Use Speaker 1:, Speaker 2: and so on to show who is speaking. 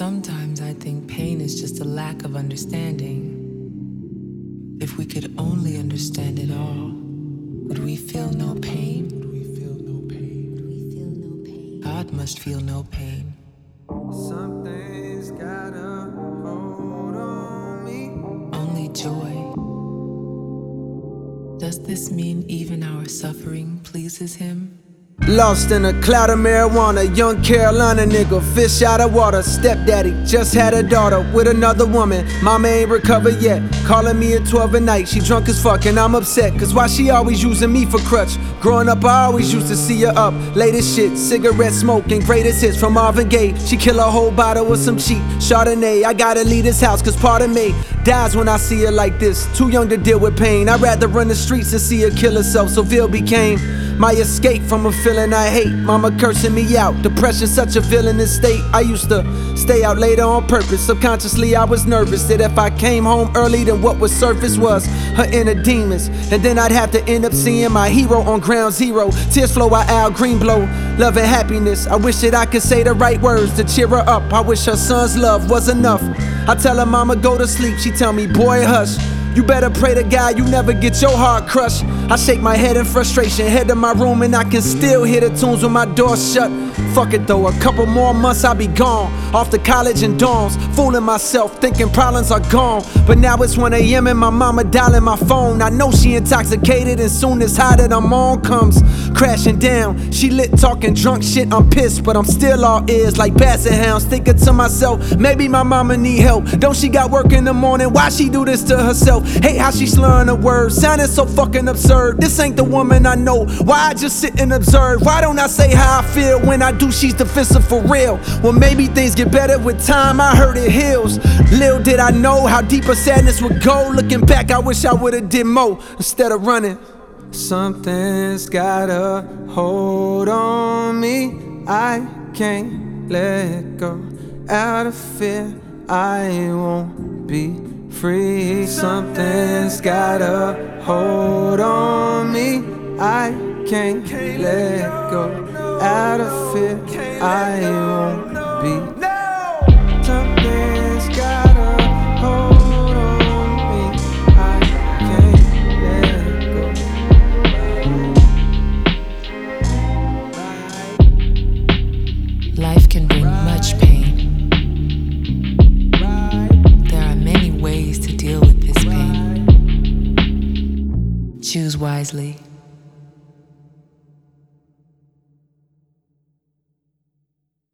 Speaker 1: Sometimes I think pain is just a lack of understanding. If we could only understand it all, would we feel no pain? God must feel no pain.
Speaker 2: Something's got a hold on me.
Speaker 1: Only joy. Does this mean even our suffering pleases him?
Speaker 2: Lost in a cloud of marijuana, young Carolina nigga, fish out of water. Stepdaddy just had a daughter with another woman. Mama ain't recovered yet, calling me at 12 at night. She drunk as fuck and I'm upset, cause why she always using me for crutch? Growing up I always used to see her up, late as shit, cigarette smoking, greatest hits from Marvin Gaye. She kill a whole bottle with some cheap Chardonnay. I gotta leave this house cause part of me dies when I see her like this. Too young to deal with pain, I'd rather run the streets than see her kill herself. So Ville became my escape from a feeling I hate. Mama cursing me out, depression such a villainous state. I used to stay out later on purpose. Subconsciously I was nervous that if I came home early, then what would surface was her inner demons. And then I'd have to end up seeing my hero on ground zero. Tears flow out Al Greenblow, love and happiness. I wish that I could say the right words to cheer her up. I wish her son's love was enough. I tell her mama go to sleep, she tell me boy hush. You better pray to God you never get your heart crushed. I shake my head in frustration, head to my room and I can still hear the tunes when my door shut. Fuck it though, a couple more months I'll be gone. Off to college and dorms, fooling myself, thinking problems are gone. But now it's 1 AM and my mama dialing my phone. I know she intoxicated and soon as high that I'm on comes crashing down. She lit talking drunk shit, I'm pissed, but I'm still all ears like basset hounds. Thinking to myself, maybe my mama need help. Don't she got work in the morning, why she do this to herself? Hate how she slurring her words, sounding so fucking absurd. This ain't the woman I know, why I just sit and observe? Why don't I say how I feel when I do, she's defensive for real? Well maybe things get better with time, I heard it heals. Little did I know how deep a sadness would go. Looking back I wish I would've did more instead of running. Something's got a hold on me, I can't let go. Out of fear I won't be free. Something's got a hold on me, I can't let go. Out of fear I won't be. Something's got a hold on me, I can't
Speaker 1: let go. Life can bring much pain. There are many ways to deal with this pain. Choose wisely.